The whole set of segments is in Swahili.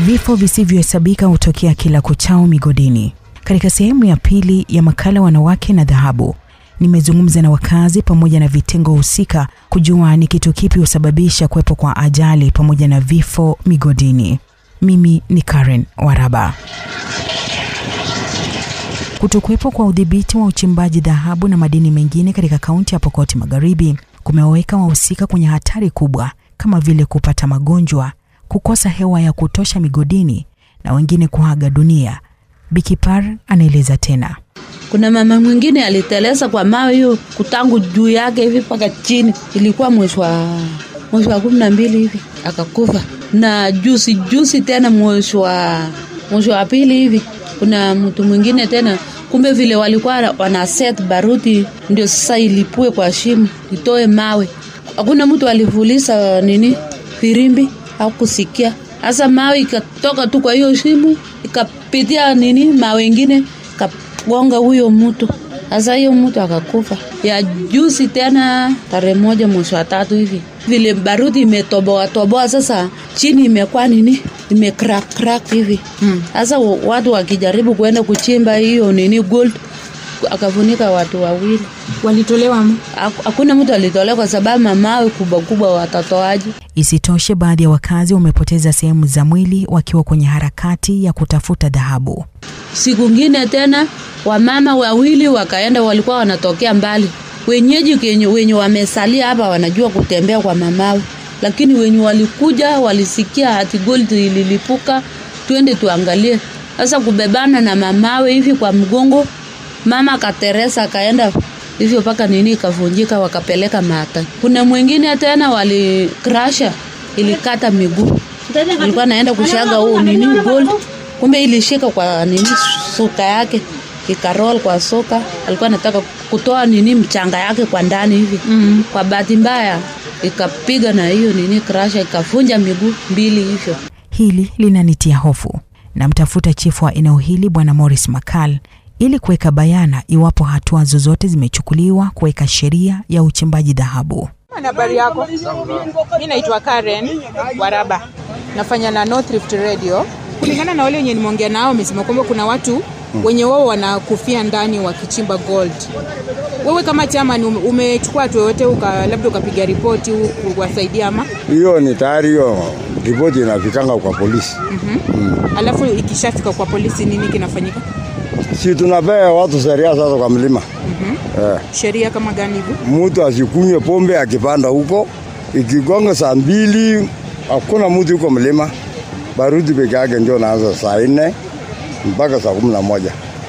Vifo visivyohesabika hutokea kila kuchao migodini. Katika sehemu ya pili ya makala Wanawake na Dhahabu, nimezungumza na wakazi pamoja na vitengo husika kujua ni kitu kipi husababisha kuwepo kwa ajali pamoja na vifo migodini. Mimi ni Karen Waraba. Kutokuwepo kwa udhibiti wa uchimbaji dhahabu na madini mengine katika kaunti ya Pokot Magharibi kumewaweka wahusika kwenye hatari kubwa kama vile kupata magonjwa, kukosa hewa ya kutosha migodini na wengine kuaga dunia. Bikipar anaeleza tena. Kuna mama mwingine aliteleza kwa mawe hiyo kutangu juu yake hivi mpaka chini. Ilikuwa mwezi wa 12 hivi akakufa. Na juzi tena mwezi wa pili hivi kuna mtu mwingine tena, kumbe vile walikuwa wana set baruti ndio sasa ilipue kwa shimo itoe mawe. Hakuna mtu alivuliza firimbi au kusikia. Sasa mawe ikatoka tu kwa hiyo shimo ikapitia mawe ingine kagonga huyo mtu. Sasa hiyo mtu akakufa. Ya juzi tena tarehe 1 mwezi wa 3 hivi. Vile baruti imetoboa sasa chini imekuwa imecrack hivi. Sasa watu wakijaribu kuenda kuchimba hiyo gold akafunika watu wawili. Walitolewa? Hakuna mtu alitolewa kwa sababu mawe kubwa watatoaje. Isitoshe, baadhi ya wakazi wamepoteza sehemu za mwili wakiwa kwenye harakati ya kutafuta dhahabu. Siku nyingine tena wamama wawili wakaenda, walikuwa wanatokea mbali. Wenye wamesalia hapa wanajua kutembea kwa mamawe, lakini wenye walikuja walisikia ati gold ililipuka, twende tuangalie. Sasa kubebana na mamawe hivi kwa mgongo, mama kateresa kaenda hivyo paka ikavunjika, wakapeleka Mata. Kuna mwingine tena walikrasha, ilikata miguu. Alikuwa anaenda kushaga gold, kumbe ilishika kwa soka yake, ikaroll kwa soka. Alikuwa anataka kutoa mchanga yake kwa ndani hivi. Kwa bahati mbaya ikapiga na hiyo krasha, ikavunja miguu 2 hivyo. Hili linanitia hofu. Namtafuta chifu wa eneo hili Bwana Morris Makal ili kuweka bayana iwapo hatua zozote zimechukuliwa kuweka sheria ya uchimbaji dhahabu. Habari yako? Mimi naitwa Karen Waraba. Nafanya na North Rift Radio. Kulingana na wale wenye nimeongea nao, wamesema kwamba kuna watu wenye wao wanakufia ndani wakichimba gold. Wewe kama chairman umechukua hatua yote labda ukapiga ripoti kuwasaidia ama? Hiyo ni tayari, hiyo ripoti inafikanga kwa polisi. Alafu ikishafika kwa polisi nini kinafanyika? Si tunapea watu sheria sasa kwa mlima. Sheria kama gani hivyo? Mtu asikunywe pombe akipanda huko, ikigonga saa 2 hakuna mtu huko mlima. Baruti peke yake ndio naanza saa 4 mpaka saa 11.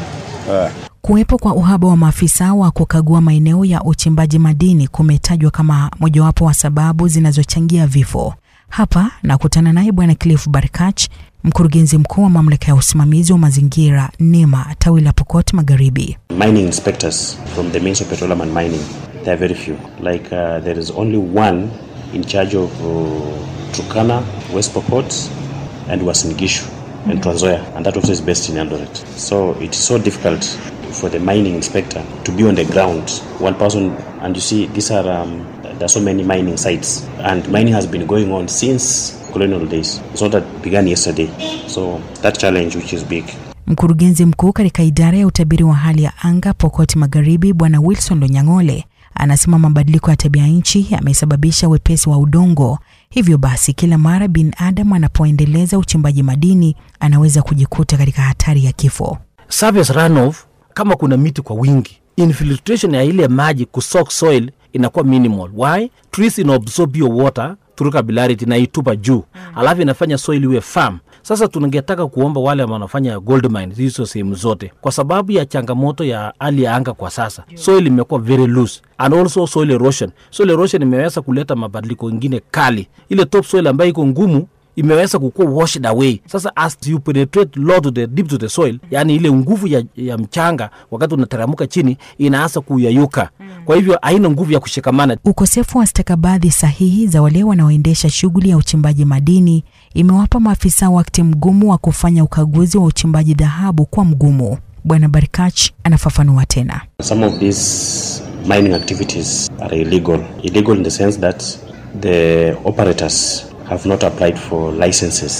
Kuwepo kwa uhaba wa maafisa wa kukagua maeneo ya uchimbaji madini kumetajwa kama mojawapo wa sababu zinazochangia vifo. Hapa nakutana naye Bwana Cliff Barkach, mkurugenzi mkuu wa mamlaka ya usimamizi wa mazingira NEMA tawi la Pokot Magharibi. Mining inspectors from the Ministry of Petroleum and Mining, there are very few. Like there is only one in charge of Turkana, West Pokot and Uasin Gishu and Trans Nzoia, and that also is based in Eldoret. So it is so difficult for the mining inspector to be on the ground, one person, and you see these are there are so many mining sites, and mining has been going on since colonial days. It's not that began yesterday. So that challenge which is big. Mkurugenzi mkuu katika idara ya utabiri wa hali ya anga Pokot Magharibi Bwana Wilson Lonyang'ole anasema mabadiliko ya tabia nchi yamesababisha wepesi wa udongo. Hivyo basi kila mara binadamu anapoendeleza uchimbaji madini anaweza kujikuta katika hatari ya kifo. Surface runoff, kama kuna miti kwa wingi, infiltration ya ile maji kusoak soil inakuwa minimal. Why? Trees inabsorb your water through capillarity na itupa juu. Alafu inafanya soil iwe firm. Sasa tunangetaka kuomba wale ambao wanafanya gold mines hizo sehemu zote, kwa sababu ya changamoto ya hali ya anga kwa sasa, soil imekuwa very loose, and also soil erosion. Soil erosion imeweza kuleta mabadiliko mengine kali. Ile top soil ambayo iko ngumu imeweza kukua washed away. Sasa as you penetrate low to the deep to the soil, yani ile nguvu ya mchanga wakati unataramuka chini inaanza kuyayuka. Kwa hivyo haina nguvu ya kushikamana. Ukosefu wa stakabadhi sahihi za wale wanaoendesha shughuli ya uchimbaji madini imewapa maafisa wakati mgumu wa kufanya ukaguzi wa uchimbaji dhahabu kwa mgumu. Bwana Barkach anafafanua tena. Some of these mining activities are illegal. Illegal in the sense that the operators have not applied for licenses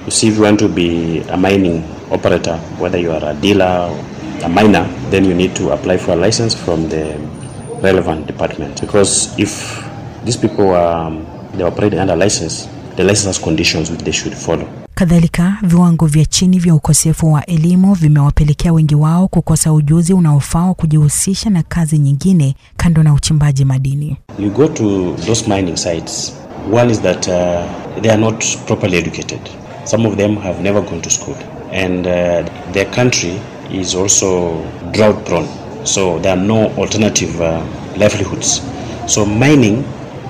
You see, if you want to be a mining operator, whether you are a dealer or a miner, then you need to apply for a license from the relevant department. Because if these people they operate under license, the license has conditions which they should follow. Kadhalika, viwango vya chini vya ukosefu wa elimu vimewapelekea wengi wao kukosa ujuzi unaofaa kujihusisha na kazi nyingine kando na uchimbaji madini. You go to those mining sites, one is that they are not properly educated. Some of them have never gone to school, and their country is also drought prone, so there are no alternative livelihoods. So mining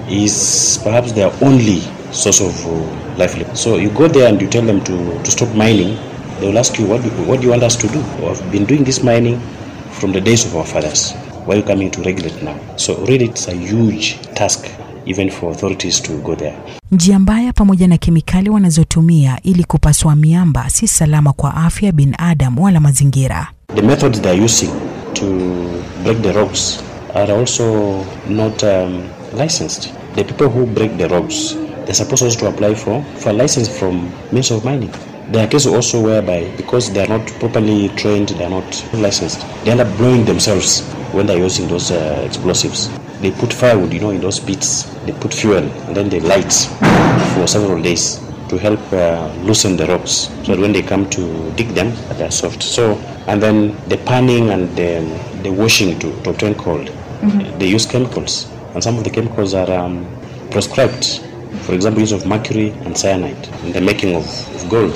is perhaps their only source of livelihood. So you go there and you tell them to stop mining, they will ask you, what do you want us to do? We've been doing this mining from the days of our fathers. Why are you coming to regulate now? So really it's a huge task even for authorities to go there. Njia mbaya pamoja na kemikali wanazotumia ili kupasua miamba si salama kwa afya ya binadamu wala mazingira. The methods they are using to break the rocks are also not licensed. The people who break the rocks, they're supposed also to apply for a license from means of mining. There are cases also whereby, because they are not properly trained, they are not licensed, they end up blowing themselves when they're using those explosives. They put firewood, in those pits, they put fuel, and then they light for several days to help loosen the rocks, so that when they come to dig them, they are soft. So, and then the panning and the washing to obtain coal, they use chemicals, and some of the chemicals are prescribed. For example, use of mercury and cyanide in the making of gold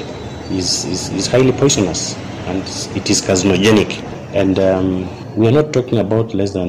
is highly poisonous, and it is carcinogenic. And we are not talking about less than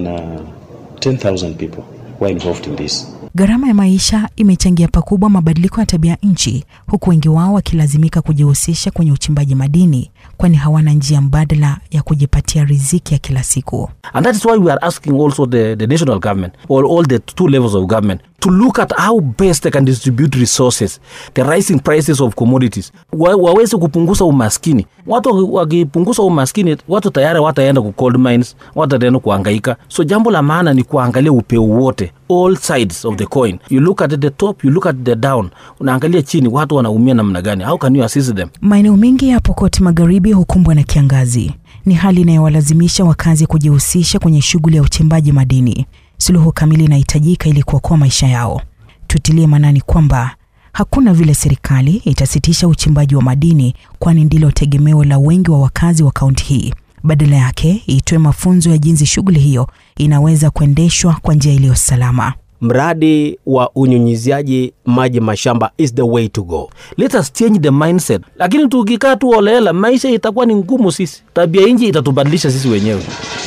10,000 people who are involved in this. Gharama ya maisha imechangia pakubwa mabadiliko ya tabia nchi, huku wengi wao wakilazimika kujihusisha kwenye uchimbaji madini, kwani hawana njia mbadala ya kujipatia riziki ya kila siku. And that is why we are asking also the national government, or all the two levels of government, to look at how best they can distribute resources, the rising prices of commodities. Waweze kupunguza umaskini. Watu wakipunguza umaskini, watu tayari wataenda ku gold mines, wataenda kuhangaika. So jambo la maana ni kuangalia upeo wote, all sides of the coin. You look at the top, you look at the down. Unaangalia chini, watu wanaumia namna gani? How can you assist them? Maeneo mengi ya Pokot Magharibi hukumbwa na kiangazi. Ni hali inayowalazimisha wakazi kujihusisha kwenye shughuli ya uchimbaji madini. Suluhu kamili inahitajika ili kuokoa maisha yao. Tutilie maanani kwamba hakuna vile serikali itasitisha uchimbaji wa madini, kwani ndilo tegemeo la wengi wa wakazi wa kaunti hii. Badala yake, itoe mafunzo ya jinsi shughuli hiyo inaweza kuendeshwa kwa njia iliyo salama. Mradi wa unyunyiziaji maji mashamba is the way to go. Let us change the mindset. Lakini tukikaa tu holela, maisha itakuwa ni ngumu sisi. Tabia nchi itatubadilisha sisi wenyewe.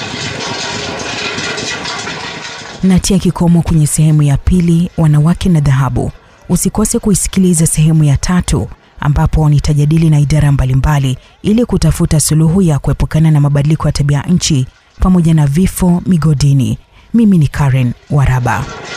Natia kikomo kwenye sehemu ya pili, wanawake na dhahabu. Usikose kuisikiliza sehemu ya 3 ambapo nitajadili na idara mbalimbali ili kutafuta suluhu ya kuepukana na mabadiliko ya tabia nchi pamoja na vifo migodini. Mimi ni Karen Waraba.